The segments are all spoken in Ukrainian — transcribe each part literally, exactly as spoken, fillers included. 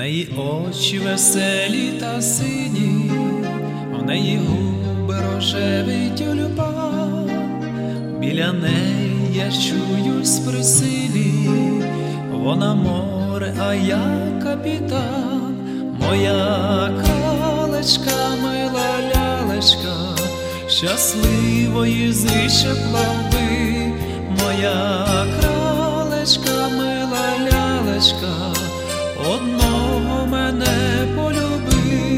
неї очі веселі та сині, в неї губи рожевий тюльпан. Біля неї я чуюсь при силі, вона море, а я капітан. Моя кралечка, мила лялечка, щасливої зиче плавби. Моя кралечка, мила лялечка, одного мене полюби.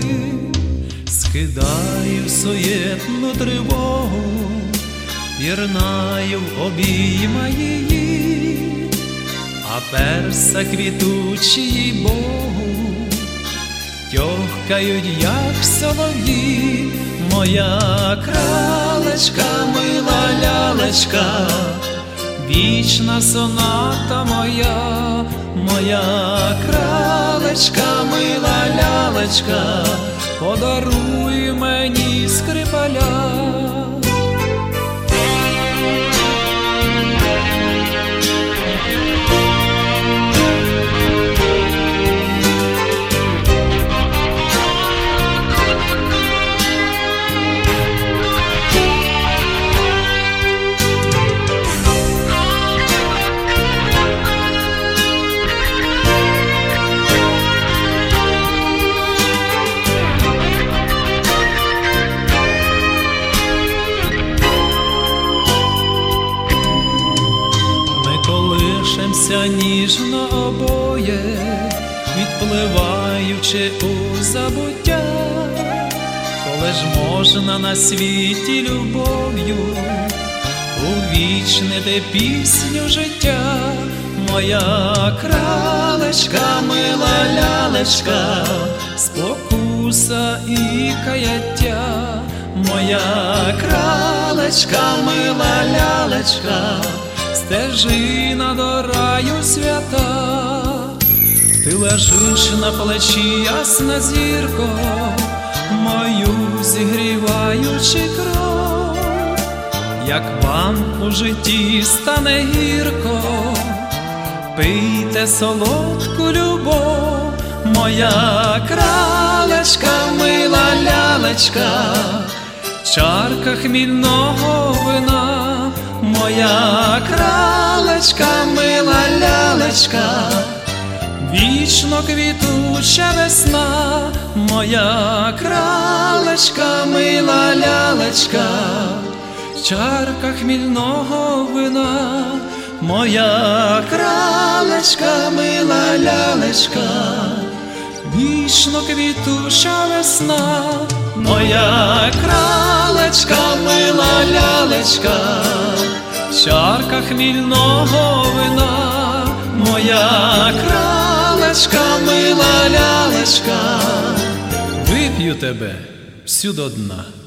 Скидаю суєтну тривогу, пірнаю в обійма її, а перса квітучі їй Богу тьохкають, як солов'ї. Моя кралечка, мила лялечка, вічна соната моя. Моя кралечка, мила лялечка, подаруй мені скрипаля. Колишемся ніжно обоє, відпливаючи у забуття. Коли ж можна на світі любов'ю увічнити пісню життя. Моя кралечка, мила лялечка, спокуса і каяття. Моя кралечка, мила лялечка, стежина до раю свята. Ти лежиш на плечі, ясна зірко, мою зігріваючи кров. Як вам у житті стане гірко, пийте солодку любов. Моя кралечка, мила лялечка, чарка хмільного вина. Моя кралечка, мила лялечка, вічно квітуча весна. Моя кралечка, мила лялечка, чарка хмільного вина. Моя кралечка, мила лялечка, вічно квітуча весна. Моя кралечка, мила лялечка, чарка хмільного вина. Моя кралечка, мила лялечка, вип'ю тебе всю до дна.